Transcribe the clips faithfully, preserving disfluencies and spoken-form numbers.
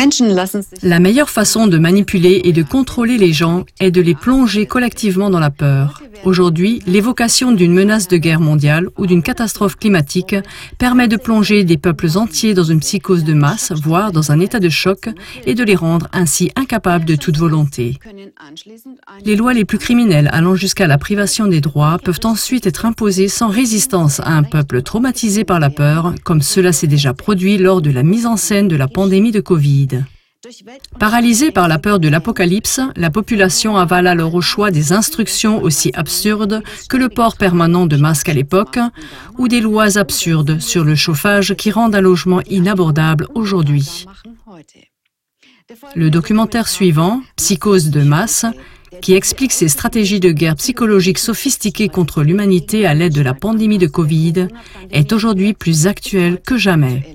La meilleure façon de manipuler et de contrôler les gens est de les plonger collectivement dans la peur. Aujourd'hui, l'évocation d'une menace de guerre mondiale ou d'une catastrophe climatique permet de plonger des peuples entiers dans une psychose de masse, voire dans un état de choc, et de les rendre ainsi incapables de toute volonté. Les lois les plus criminelles allant jusqu'à la privation des droits peuvent ensuite être imposées sans résistance à un peuple traumatisé par la peur, comme cela s'est déjà produit lors de la mise en scène de la pandémie de Covid. Paralysée par la peur de l'apocalypse, la population avale alors au choix des instructions aussi absurdes que le port permanent de masques à l'époque ou des lois absurdes sur le chauffage qui rendent un logement inabordable aujourd'hui. Le documentaire suivant, Psychose de masse, qui explique ces stratégies de guerre psychologique sophistiquées contre l'humanité à l'aide de la pandémie de Covid, est aujourd'hui plus actuel que jamais.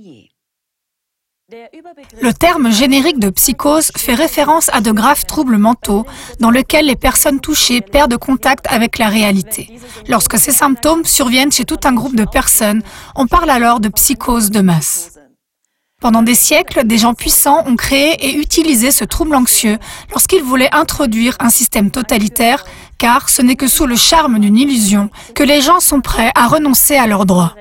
Le terme générique de psychose fait référence à de graves troubles mentaux dans lesquels les personnes touchées perdent contact avec la réalité. Lorsque ces symptômes surviennent chez tout un groupe de personnes, on parle alors de psychose de masse. Pendant des siècles, des gens puissants ont créé et utilisé ce trouble anxieux lorsqu'ils voulaient introduire un système totalitaire, car ce n'est que sous le charme d'une illusion que les gens sont prêts à renoncer à leurs droits.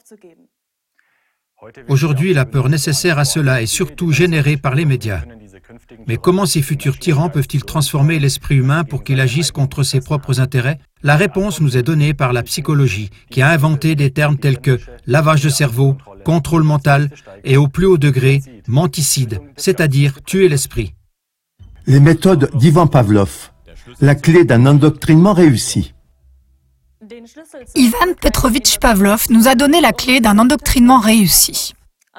Aujourd'hui, la peur nécessaire à cela est surtout générée par les médias. Mais comment ces futurs tyrans peuvent-ils transformer l'esprit humain pour qu'il agisse contre ses propres intérêts? La réponse nous est donnée par la psychologie, qui a inventé des termes tels que lavage de cerveau, contrôle mental et au plus haut degré, menticide, c'est-à-dire tuer l'esprit. Les méthodes d'Ivan Pavlov, la clé d'un endoctrinement réussi. Ivan Petrovitch Pavlov nous a donné la clé d'un endoctrinement réussi.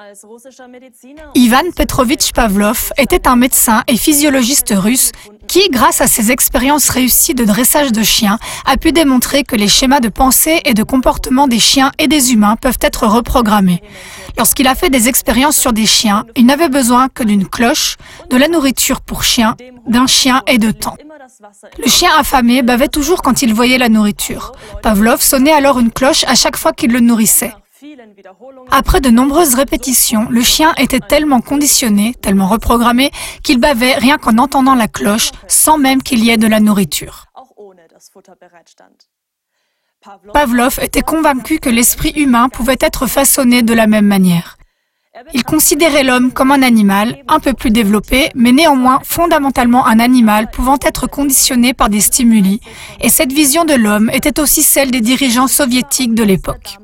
Ivan Petrovitch Pavlov était un médecin et physiologiste russe qui, grâce à ses expériences réussies de dressage de chiens, a pu démontrer que les schémas de pensée et de comportement des chiens et des humains peuvent être reprogrammés. Lorsqu'il a fait des expériences sur des chiens, il n'avait besoin que d'une cloche, de la nourriture pour chien, d'un chien et de temps. Le chien affamé bavait toujours quand il voyait la nourriture. Pavlov sonnait alors une cloche à chaque fois qu'il le nourrissait. Après de nombreuses répétitions, le chien était tellement conditionné, tellement reprogrammé, qu'il bavait rien qu'en entendant la cloche, sans même qu'il y ait de la nourriture. Pavlov était convaincu que l'esprit humain pouvait être façonné de la même manière. Il considérait l'homme comme un animal, un peu plus développé, mais néanmoins fondamentalement un animal pouvant être conditionné par des stimuli, et cette vision de l'homme était aussi celle des dirigeants soviétiques de l'époque.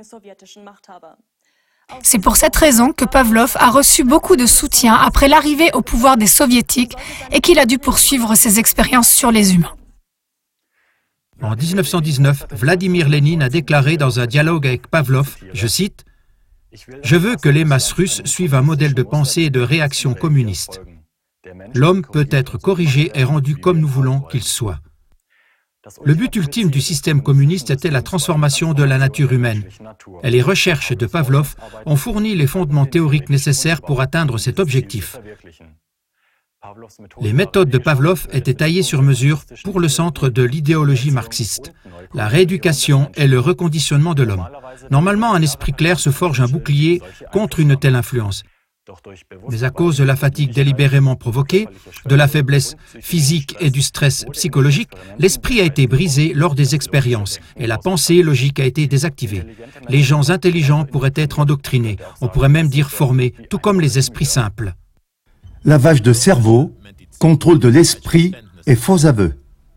C'est pour cette raison que Pavlov a reçu beaucoup de soutien après l'arrivée au pouvoir des soviétiques et qu'il a dû poursuivre ses expériences sur les humains. En mille neuf cent dix-neuf, Vladimir Lénine a déclaré dans un dialogue avec Pavlov, je cite, « Je veux que les masses russes suivent un modèle de pensée et de réaction communiste. L'homme peut être corrigé et rendu comme nous voulons qu'il soit. » Le but ultime du système communiste était la transformation de la nature humaine. Et les recherches de Pavlov ont fourni les fondements théoriques nécessaires pour atteindre cet objectif. Les méthodes de Pavlov étaient taillées sur mesure pour le centre de l'idéologie marxiste, la rééducation et le reconditionnement de l'homme. Normalement, un esprit clair se forge un bouclier contre une telle influence. Mais à cause de la fatigue délibérément provoquée, de la faiblesse physique et du stress psychologique, l'esprit a été brisé lors des expériences et la pensée logique a été désactivée. Les gens intelligents pourraient être endoctrinés, on pourrait même dire formés, tout comme les esprits simples. Lavage de cerveau, contrôle de l'esprit et faux aveux.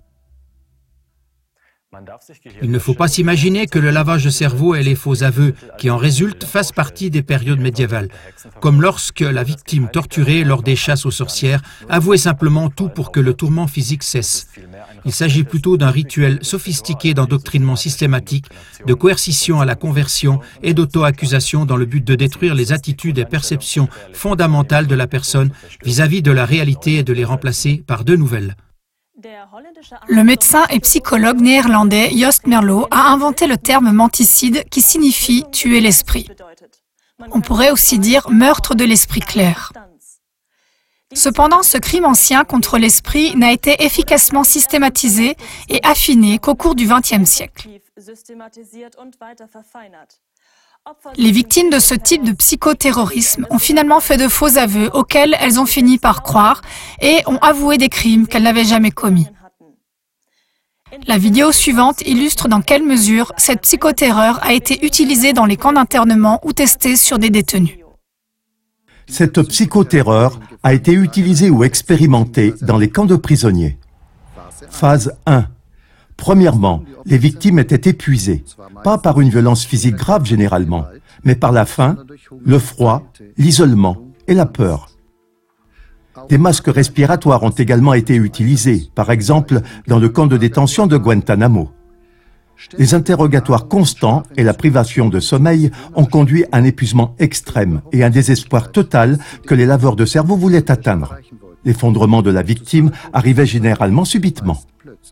Il ne faut pas s'imaginer que le lavage de cerveau et les faux aveux qui en résultent fassent partie des périodes médiévales, comme lorsque la victime torturée lors des chasses aux sorcières avouait simplement tout pour que le tourment physique cesse. Il s'agit plutôt d'un rituel sophistiqué d'endoctrinement systématique, de coercition à la conversion et d'auto-accusation dans le but de détruire les attitudes et perceptions fondamentales de la personne vis-à-vis de la réalité et de les remplacer par de nouvelles. Le médecin et psychologue néerlandais Joost Meerloo a inventé le terme menticide qui signifie tuer l'esprit. On pourrait aussi dire meurtre de l'esprit clair. Cependant, ce crime ancien contre l'esprit n'a été efficacement systématisé et affiné qu'au cours du vingtième siècle. Les victimes de ce type de psychoterrorisme ont finalement fait de faux aveux auxquels elles ont fini par croire et ont avoué des crimes qu'elles n'avaient jamais commis. La vidéo suivante illustre dans quelle mesure cette psychoterreur a été utilisée dans les camps d'internement ou testée sur des détenus. Cette psychoterreur a été utilisée ou expérimentée dans les camps de prisonniers. Phase un. Premièrement, les victimes étaient épuisées, pas par une violence physique grave généralement, mais par la faim, le froid, l'isolement et la peur. Des masques respiratoires ont également été utilisés, par exemple dans le camp de détention de Guantanamo. Les interrogatoires constants et la privation de sommeil ont conduit à un épuisement extrême et un désespoir total que les laveurs de cerveau voulaient atteindre. L'effondrement de la victime arrivait généralement subitement.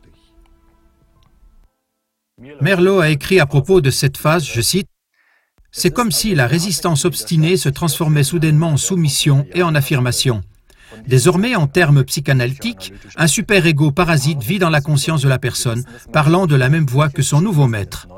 Merlo a écrit à propos de cette phase, je cite, « C'est comme si la résistance obstinée se transformait soudainement en soumission et en affirmation. Désormais, en termes psychanalytiques, un super-ego parasite vit dans la conscience de la personne, parlant de la même voix que son nouveau maître.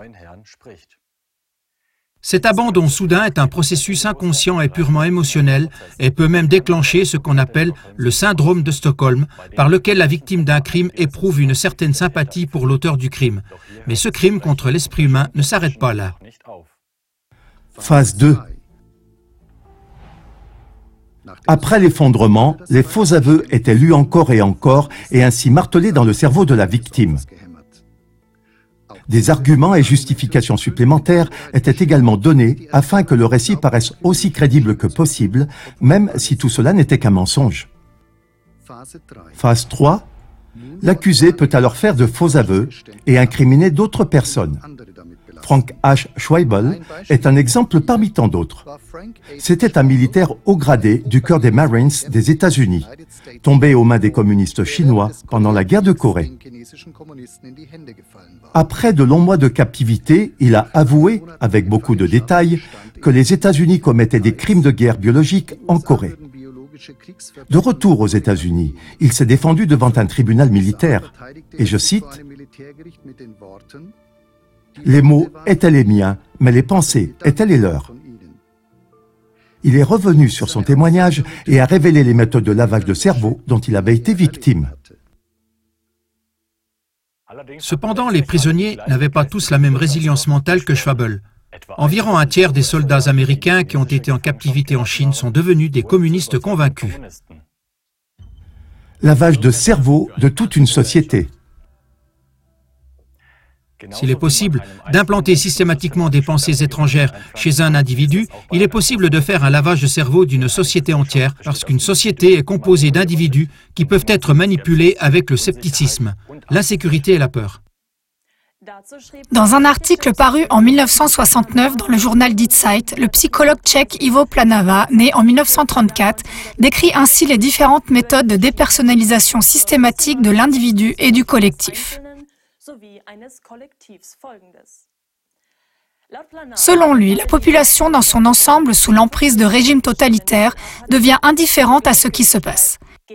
Cet abandon soudain est un processus inconscient et purement émotionnel et peut même déclencher ce qu'on appelle le syndrome de Stockholm, par lequel la victime d'un crime éprouve une certaine sympathie pour l'auteur du crime. Mais ce crime contre l'esprit humain ne s'arrête pas là. » Phase deux. Après l'effondrement, les faux aveux étaient lus encore et encore et ainsi martelés dans le cerveau de la victime. Des arguments et justifications supplémentaires étaient également donnés afin que le récit paraisse aussi crédible que possible, même si tout cela n'était qu'un mensonge. Phase trois. L'accusé peut alors faire de faux aveux et incriminer d'autres personnes. Frank H. Schweibel est un exemple parmi tant d'autres. C'était un militaire haut gradé du cœur des Marines des États-Unis, tombé aux mains des communistes chinois pendant la guerre de Corée. Après de longs mois de captivité, il a avoué, avec beaucoup de détails, que les États-Unis commettaient des crimes de guerre biologiques en Corée. De retour aux États-Unis, il s'est défendu devant un tribunal militaire, et je cite, « Les mots étaient les miens, mais les pensées étaient les leurs. » Il est revenu sur son témoignage et a révélé les méthodes de lavage de cerveau dont il avait été victime. Cependant, les prisonniers n'avaient pas tous la même résilience mentale que Schwabel. Environ un tiers des soldats américains qui ont été en captivité en Chine sont devenus des communistes convaincus. Lavage de cerveau de toute une société. S'il est possible d'implanter systématiquement des pensées étrangères chez un individu, il est possible de faire un lavage de cerveau d'une société entière, parce qu'une société est composée d'individus qui peuvent être manipulés avec le scepticisme, l'insécurité et la peur. Dans un article paru en mille neuf cent soixante-neuf dans le journal Die Zeit, le psychologue tchèque Ivo Planava, né en mille neuf cent trente-quatre, décrit ainsi les différentes méthodes de dépersonnalisation systématique de l'individu et du collectif. Selon lui, la population dans son ensemble sous l'emprise de régimes totalitaires devient indifférente à ce qui se passe.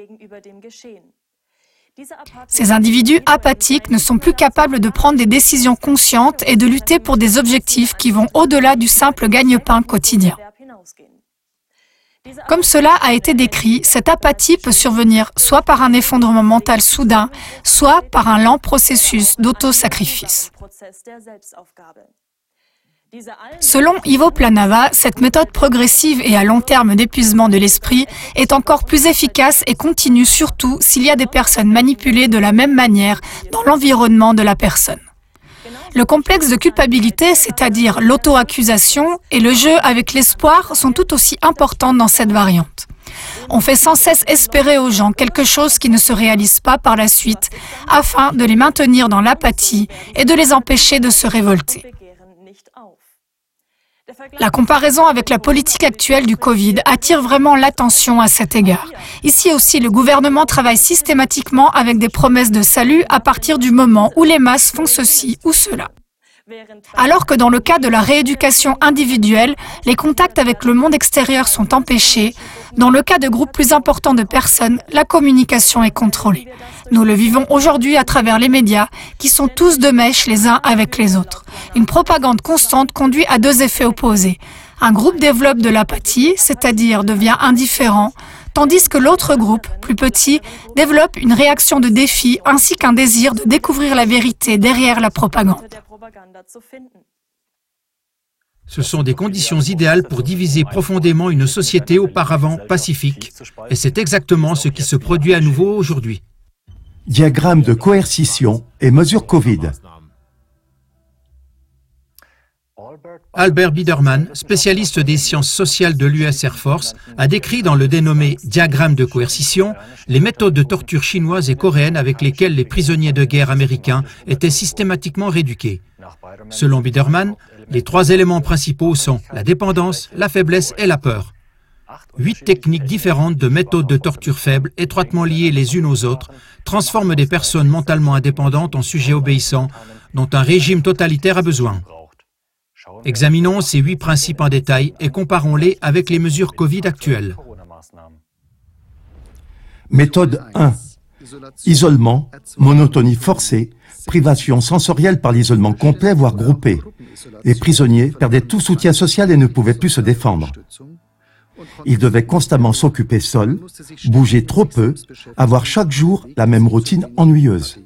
Ces individus apathiques ne sont plus capables de prendre des décisions conscientes et de lutter pour des objectifs qui vont au-delà du simple gagne-pain quotidien. Comme cela a été décrit, cette apathie peut survenir soit par un effondrement mental soudain, soit par un lent processus d'auto-sacrifice. Selon Ivo Planava, cette méthode progressive et à long terme d'épuisement de l'esprit est encore plus efficace et continue surtout s'il y a des personnes manipulées de la même manière dans l'environnement de la personne. Le complexe de culpabilité, c'est-à-dire l'auto-accusation et le jeu avec l'espoir sont tout aussi importants dans cette variante. On fait sans cesse espérer aux gens quelque chose qui ne se réalise pas par la suite afin de les maintenir dans l'apathie et de les empêcher de se révolter. La comparaison avec la politique actuelle du Covid attire vraiment l'attention à cet égard. Ici aussi, le gouvernement travaille systématiquement avec des promesses de salut à partir du moment où les masses font ceci ou cela. Alors que dans le cas de la rééducation individuelle, les contacts avec le monde extérieur sont empêchés, Dans le cas de groupes plus importants de personnes, la communication est contrôlée. Nous le vivons aujourd'hui à travers les médias, qui sont tous de mèche les uns avec les autres. Une propagande constante conduit à deux effets opposés. Un groupe développe de l'apathie, c'est-à-dire devient indifférent, tandis que l'autre groupe, plus petit, développe une réaction de défi ainsi qu'un désir de découvrir la vérité derrière la propagande. Ce sont des conditions idéales pour diviser profondément une société auparavant pacifique, et c'est exactement ce qui se produit à nouveau aujourd'hui. Diagramme de coercition et mesures Covid. Albert Biderman, spécialiste des sciences sociales de l'U S Air Force, a décrit dans le dénommé diagramme de coercition les méthodes de torture chinoises et coréennes avec lesquelles les prisonniers de guerre américains étaient systématiquement rééduqués. Selon Biderman, les trois éléments principaux sont la dépendance, la faiblesse et la peur. Huit techniques différentes de méthodes de torture faibles, étroitement liées les unes aux autres, transforment des personnes mentalement indépendantes en sujets obéissants dont un régime totalitaire a besoin. Examinons ces huit principes en détail et comparons-les avec les mesures Covid actuelles. Méthode un. Isolement, monotonie forcée, privation sensorielle par l'isolement complet voire groupé. Les prisonniers perdaient tout soutien social et ne pouvaient plus se défendre. Ils devaient constamment s'occuper seuls, bouger trop peu, avoir chaque jour la même routine ennuyeuse.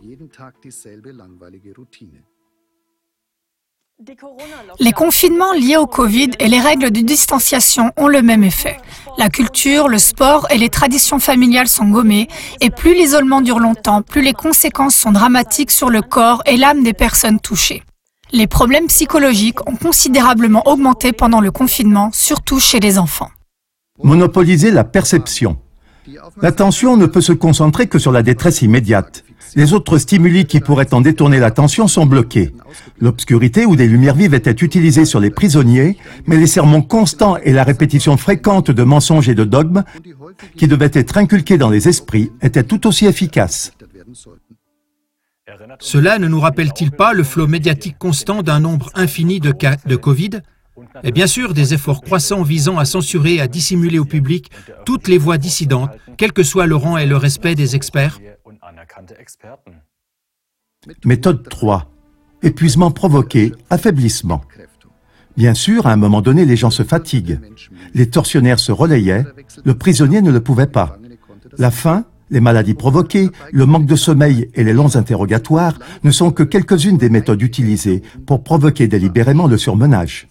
Les confinements liés au Covid et les règles de distanciation ont le même effet. La culture, le sport et les traditions familiales sont gommées et plus l'isolement dure longtemps, plus les conséquences sont dramatiques sur le corps et l'âme des personnes touchées. Les problèmes psychologiques ont considérablement augmenté pendant le confinement, surtout chez les enfants. Monopoliser la perception. L'attention ne peut se concentrer que sur la détresse immédiate. Les autres stimuli qui pourraient en détourner l'attention sont bloqués. L'obscurité ou des lumières vives étaient utilisées sur les prisonniers, mais les sermons constants et la répétition fréquente de mensonges et de dogmes, qui devaient être inculqués dans les esprits, étaient tout aussi efficaces. Cela ne nous rappelle-t-il pas le flot médiatique constant d'un nombre infini de cas de Covid ? Et bien sûr, des efforts croissants visant à censurer et à dissimuler au public toutes les voix dissidentes, quel que soit le rang et le respect des experts. Méthode trois. Épuisement provoqué, affaiblissement. Bien sûr, à un moment donné, les gens se fatiguent. Les tortionnaires se relayaient, le prisonnier ne le pouvait pas. La faim, les maladies provoquées, le manque de sommeil et les longs interrogatoires ne sont que quelques-unes des méthodes utilisées pour provoquer délibérément le surmenage.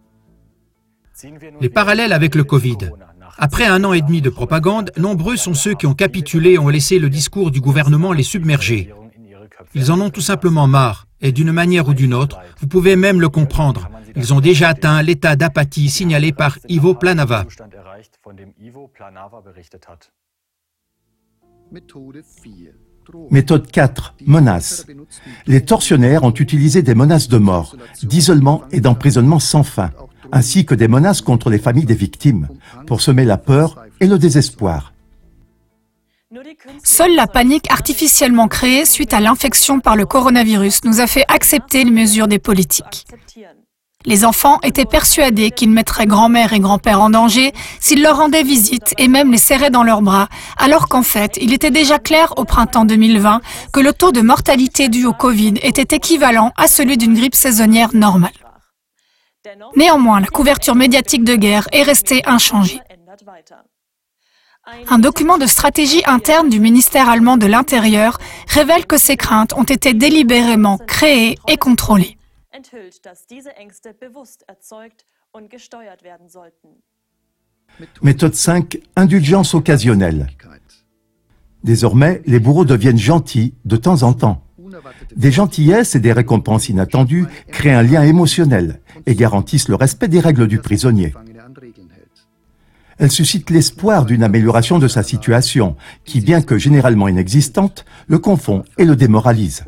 Les parallèles avec le Covid. Après un an et demi de propagande, nombreux sont ceux qui ont capitulé et ont laissé le discours du gouvernement les submerger. Ils en ont tout simplement marre, et d'une manière ou d'une autre, vous pouvez même le comprendre. Ils ont déjà atteint l'état d'apathie signalé par Ivo Planava. Méthode quatre. Menaces. Les tortionnaires ont utilisé des menaces de mort, d'isolement et d'emprisonnement sans fin, ainsi que des menaces contre les familles des victimes, pour semer la peur et le désespoir. Seule la panique artificiellement créée suite à l'infection par le coronavirus nous a fait accepter les mesures des politiques. Les enfants étaient persuadés qu'ils mettraient grand-mère et grand-père en danger s'ils leur rendaient visite et même les serraient dans leurs bras, alors qu'en fait, il était déjà clair au printemps deux mille vingt que le taux de mortalité dû au Covid était équivalent à celui d'une grippe saisonnière normale. Néanmoins, la couverture médiatique de guerre est restée inchangée. Un document de stratégie interne du ministère allemand de l'Intérieur révèle que ces craintes ont été délibérément créées et contrôlées. Méthode cinq. Indulgence occasionnelle. Désormais, les bourreaux deviennent gentils de temps en temps. Des gentillesses et des récompenses inattendues créent un lien émotionnel et garantissent le respect des règles du prisonnier. Elles suscitent l'espoir d'une amélioration de sa situation, qui, bien que généralement inexistante, le confond et le démoralise.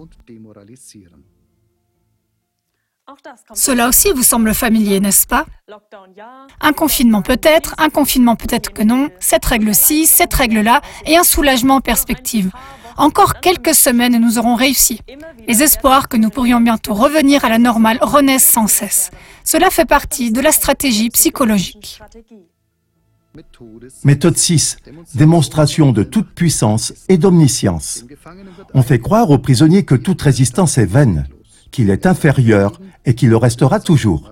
Cela aussi vous semble familier, n'est-ce pas? Un confinement peut-être, un confinement peut-être que non, cette règle-ci, cette règle-là, et un soulagement en perspective. Encore quelques semaines et nous aurons réussi. Les espoirs que nous pourrions bientôt revenir à la normale renaissent sans cesse. Cela fait partie de la stratégie psychologique. Méthode six. Démonstration de toute puissance et d'omniscience. On fait croire aux prisonniers que toute résistance est vaine, qu'il est inférieur et qu'il le restera toujours.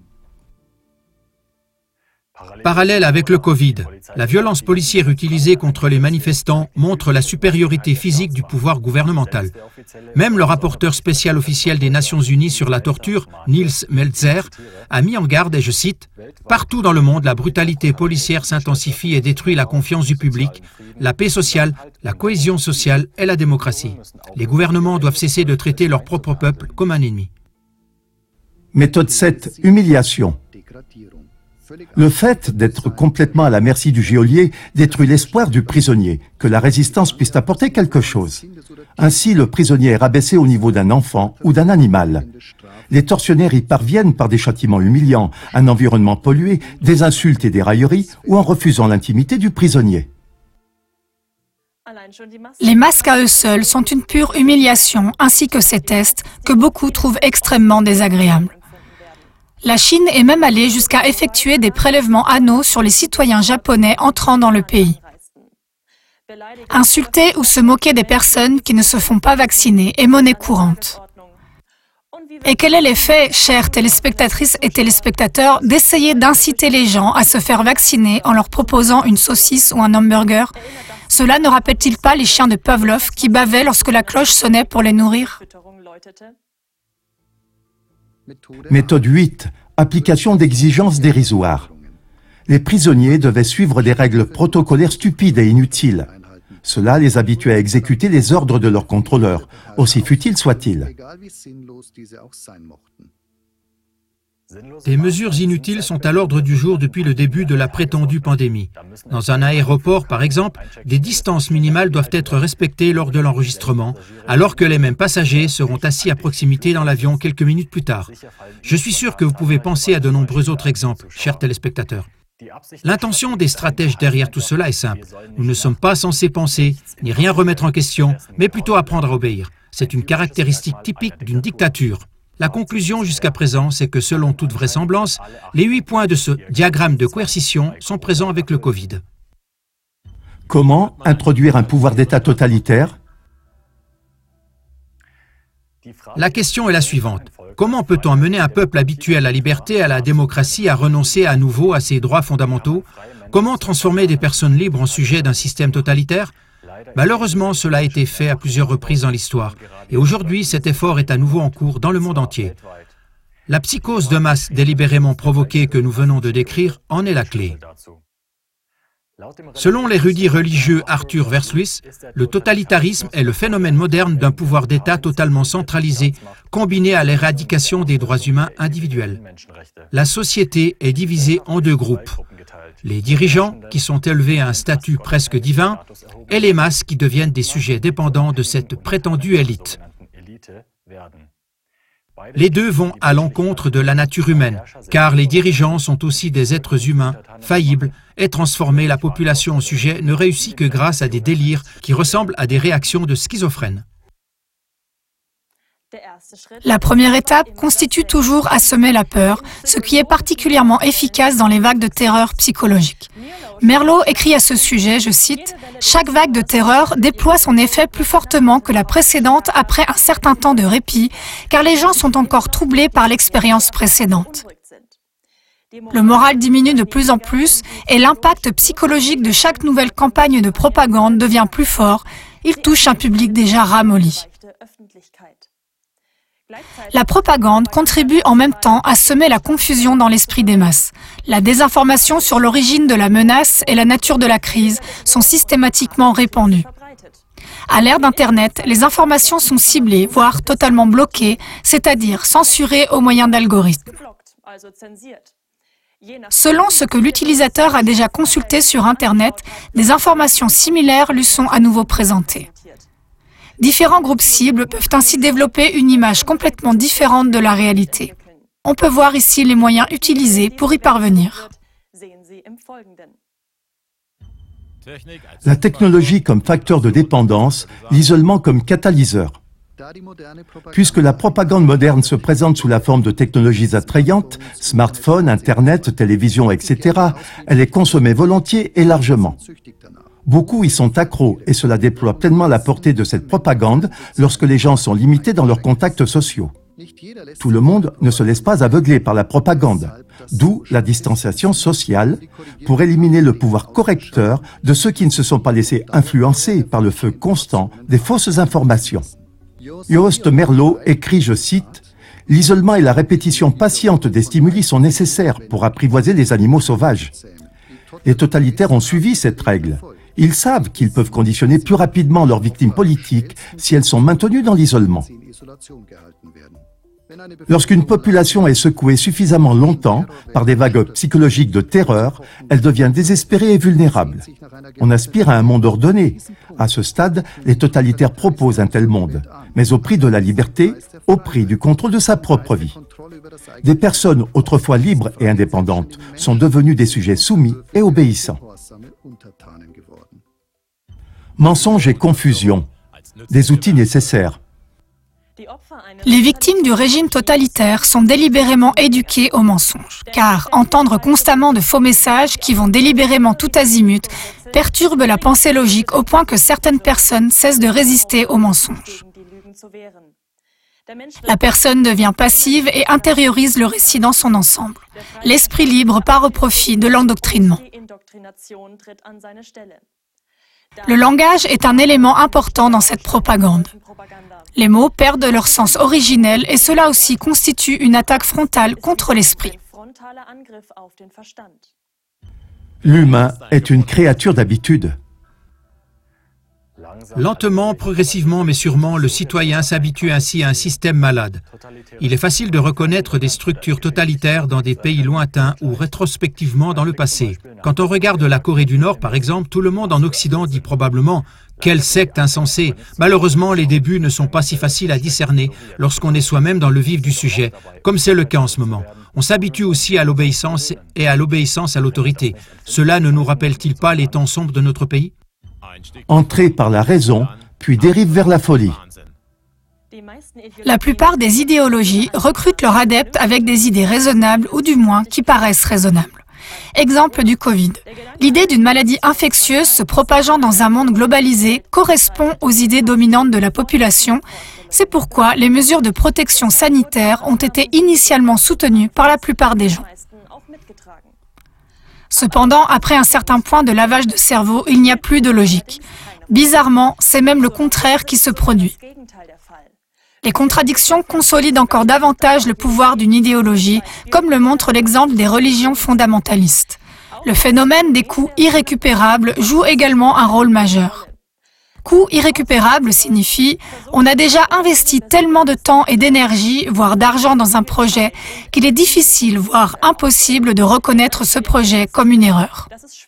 Parallèle avec le Covid, la violence policière utilisée contre les manifestants montre la supériorité physique du pouvoir gouvernemental. Même le rapporteur spécial officiel des Nations Unies sur la torture, Nils Melzer, a mis en garde, et je cite, « Partout dans le monde, la brutalité policière s'intensifie et détruit la confiance du public, la paix sociale, la cohésion sociale et la démocratie. Les gouvernements doivent cesser de traiter leur propre peuple comme un ennemi. » Méthode sept. Humiliation. Le fait d'être complètement à la merci du geôlier détruit l'espoir du prisonnier que la résistance puisse apporter quelque chose. Ainsi, le prisonnier est rabaissé au niveau d'un enfant ou d'un animal. Les tortionnaires y parviennent par des châtiments humiliants, un environnement pollué, des insultes et des railleries, ou en refusant l'intimité du prisonnier. Les masques à eux seuls sont une pure humiliation, ainsi que ces tests, que beaucoup trouvent extrêmement désagréables. La Chine est même allée jusqu'à effectuer des prélèvements anaux sur les citoyens japonais entrant dans le pays. Insulter ou se moquer des personnes qui ne se font pas vacciner est monnaie courante. Et quel est l'effet, chères téléspectatrices et téléspectateurs, d'essayer d'inciter les gens à se faire vacciner en leur proposant une saucisse ou un hamburger? Cela ne rappelle-t-il pas les chiens de Pavlov qui bavaient lorsque la cloche sonnait pour les nourrir? Méthode huit. Application d'exigences dérisoires. Les prisonniers devaient suivre des règles protocolaires stupides et inutiles. Cela les habituait à exécuter les ordres de leurs contrôleurs, aussi futiles soient-ils. Des mesures inutiles sont à l'ordre du jour depuis le début de la prétendue pandémie. Dans un aéroport, par exemple, des distances minimales doivent être respectées lors de l'enregistrement, alors que les mêmes passagers seront assis à proximité dans l'avion quelques minutes plus tard. Je suis sûr que vous pouvez penser à de nombreux autres exemples, chers téléspectateurs. L'intention des stratèges derrière tout cela est simple. Nous ne sommes pas censés penser, ni rien remettre en question, mais plutôt apprendre à obéir. C'est une caractéristique typique d'une dictature. La conclusion jusqu'à présent, c'est que selon toute vraisemblance, les huit points de ce diagramme de coercition sont présents avec le Covid. Comment introduire un pouvoir d'État totalitaire? La question est la suivante. Comment peut-on amener un peuple habitué à la liberté et à la démocratie à renoncer à nouveau à ses droits fondamentaux? Comment transformer des personnes libres en sujets d'un système totalitaire? Malheureusement, cela a été fait à plusieurs reprises dans l'histoire. Et aujourd'hui, cet effort est à nouveau en cours dans le monde entier. La psychose de masse délibérément provoquée que nous venons de décrire en est la clé. Selon l'érudit religieux Arthur Versluis, le totalitarisme est le phénomène moderne d'un pouvoir d'État totalement centralisé, combiné à l'éradication des droits humains individuels. La société est divisée en deux groupes. Les dirigeants, qui sont élevés à un statut presque divin, et les masses qui deviennent des sujets dépendants de cette prétendue élite. Les deux vont à l'encontre de la nature humaine, car les dirigeants sont aussi des êtres humains, faillibles, et transformer la population en sujet ne réussit que grâce à des délires qui ressemblent à des réactions de schizophrènes. La première étape constitue toujours à semer la peur, ce qui est particulièrement efficace dans les vagues de terreur psychologique. Merleau écrit à ce sujet, je cite, « Chaque vague de terreur déploie son effet plus fortement que la précédente après un certain temps de répit, car les gens sont encore troublés par l'expérience précédente. » Le moral diminue de plus en plus et l'impact psychologique de chaque nouvelle campagne de propagande devient plus fort. Il touche un public déjà ramolli. La propagande contribue en même temps à semer la confusion dans l'esprit des masses. La désinformation sur l'origine de la menace et la nature de la crise sont systématiquement répandues. À l'ère d'Internet, les informations sont ciblées, voire totalement bloquées, c'est-à-dire censurées au moyen d'algorithmes. Selon ce que l'utilisateur a déjà consulté sur Internet, des informations similaires lui sont à nouveau présentées. Différents groupes cibles peuvent ainsi développer une image complètement différente de la réalité. On peut voir ici les moyens utilisés pour y parvenir. La technologie comme facteur de dépendance, l'isolement comme catalyseur. Puisque la propagande moderne se présente sous la forme de technologies attrayantes, smartphones, Internet, télévision, et cetera, elle est consommée volontiers et largement. Beaucoup y sont accros et cela déploie pleinement la portée de cette propagande lorsque les gens sont limités dans leurs contacts sociaux. Tout le monde ne se laisse pas aveugler par la propagande, d'où la distanciation sociale pour éliminer le pouvoir correcteur de ceux qui ne se sont pas laissés influencer par le feu constant des fausses informations. Joost Meerloo écrit, je cite, « L'isolement et la répétition patiente des stimuli sont nécessaires pour apprivoiser les animaux sauvages. Les totalitaires ont suivi cette règle. Ils savent qu'ils peuvent conditionner plus rapidement leurs victimes politiques si elles sont maintenues dans l'isolement. Lorsqu'une population est secouée suffisamment longtemps par des vagues psychologiques de terreur, elle devient désespérée et vulnérable. On aspire à un monde ordonné. À ce stade, les totalitaires proposent un tel monde, mais au prix de la liberté, au prix du contrôle de sa propre vie. Des personnes autrefois libres et indépendantes sont devenues des sujets soumis et obéissants. Mensonges et confusion, des outils nécessaires. Les victimes du régime totalitaire sont délibérément éduquées au mensonge, car entendre constamment de faux messages qui vont délibérément tout azimut perturbe la pensée logique au point que certaines personnes cessent de résister aux mensonges. La personne devient passive et intériorise le récit dans son ensemble. L'esprit libre part au profit de l'endoctrinement. Le langage est un élément important dans cette propagande. Les mots perdent leur sens originel et cela aussi constitue une attaque frontale contre l'esprit. L'humain est une créature d'habitude. Lentement, progressivement, mais sûrement, le citoyen s'habitue ainsi à un système malade. Il est facile de reconnaître des structures totalitaires dans des pays lointains ou rétrospectivement dans le passé. Quand on regarde la Corée du Nord, par exemple, tout le monde en Occident dit probablement « Quelle secte insensée !» Malheureusement, les débuts ne sont pas si faciles à discerner lorsqu'on est soi-même dans le vif du sujet, comme c'est le cas en ce moment. On s'habitue aussi à l'obéissance et à l'obéissance à l'autorité. Cela ne nous rappelle-t-il pas les temps sombres de notre pays ? Entrer par la raison, puis dérive vers la folie. La plupart des idéologies recrutent leurs adeptes avec des idées raisonnables ou du moins qui paraissent raisonnables. Exemple du Covid. L'idée d'une maladie infectieuse se propageant dans un monde globalisé correspond aux idées dominantes de la population. C'est pourquoi les mesures de protection sanitaire ont été initialement soutenues par la plupart des gens. Cependant, après un certain point de lavage de cerveau, il n'y a plus de logique. Bizarrement, c'est même le contraire qui se produit. Les contradictions consolident encore davantage le pouvoir d'une idéologie, comme le montre l'exemple des religions fondamentalistes. Le phénomène des coûts irrécupérables joue également un rôle majeur. Coût irrécupérable signifie « on a déjà investi tellement de temps et d'énergie, voire d'argent dans un projet, qu'il est difficile, voire impossible de reconnaître ce projet comme une erreur ».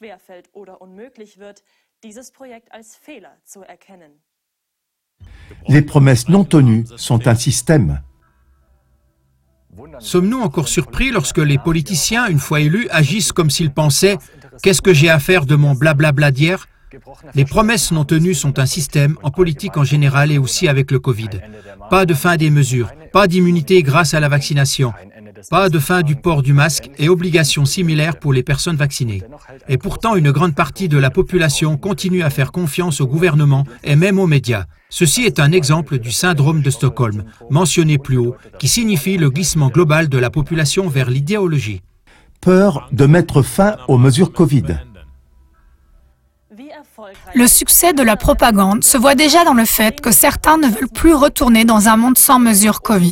Les promesses non tenues sont un système. Sommes-nous encore surpris lorsque les politiciens, une fois élus, agissent comme s'ils pensaient « Qu'est-ce que j'ai à faire de mon blablabla d'hier ?» Les promesses non tenues sont un système, en politique en général et aussi avec le Covid. Pas de fin des mesures, pas d'immunité grâce à la vaccination, pas de fin du port du masque et obligations similaires pour les personnes vaccinées. Et pourtant, une grande partie de la population continue à faire confiance au gouvernement et même aux médias. Ceci est un exemple du syndrome de Stockholm, mentionné plus haut, qui signifie le glissement global de la population vers l'idéologie. Peur de mettre fin aux mesures Covid. Le succès de la propagande se voit déjà dans le fait que certains ne veulent plus retourner dans un monde sans mesures Covid.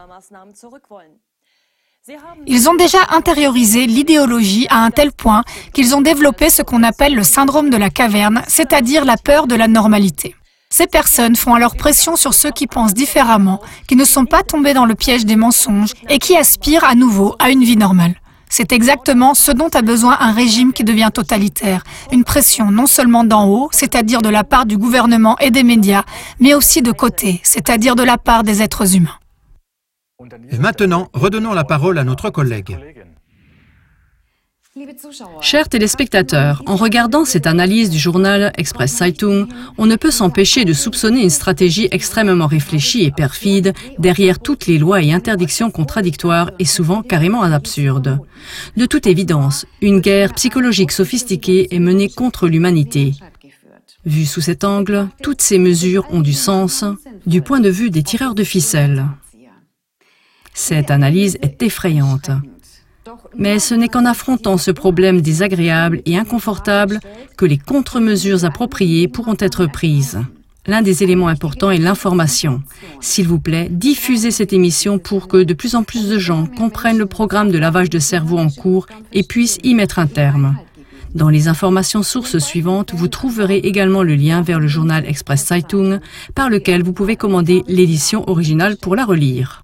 Ils ont déjà intériorisé l'idéologie à un tel point qu'ils ont développé ce qu'on appelle le syndrome de la caverne, c'est-à-dire la peur de la normalité. Ces personnes font alors pression sur ceux qui pensent différemment, qui ne sont pas tombés dans le piège des mensonges et qui aspirent à nouveau à une vie normale. C'est exactement ce dont a besoin un régime qui devient totalitaire. Une pression non seulement d'en haut, c'est-à-dire de la part du gouvernement et des médias, mais aussi de côté, c'est-à-dire de la part des êtres humains. Et maintenant, redonnons la parole à notre collègue. Chers téléspectateurs, en regardant cette analyse du journal Express Zeitung, on ne peut s'empêcher de soupçonner une stratégie extrêmement réfléchie et perfide derrière toutes les lois et interdictions contradictoires et souvent carrément absurdes. De toute évidence, une guerre psychologique sophistiquée est menée contre l'humanité. Vu sous cet angle, toutes ces mesures ont du sens du point de vue des tireurs de ficelles. Cette analyse est effrayante. Mais ce n'est qu'en affrontant ce problème désagréable et inconfortable que les contre-mesures appropriées pourront être prises. L'un des éléments importants est l'information. S'il vous plaît, diffusez cette émission pour que de plus en plus de gens comprennent le programme de lavage de cerveau en cours et puissent y mettre un terme. Dans les informations sources suivantes, vous trouverez également le lien vers le journal Express Zeitung par lequel vous pouvez commander l'édition originale pour la relire.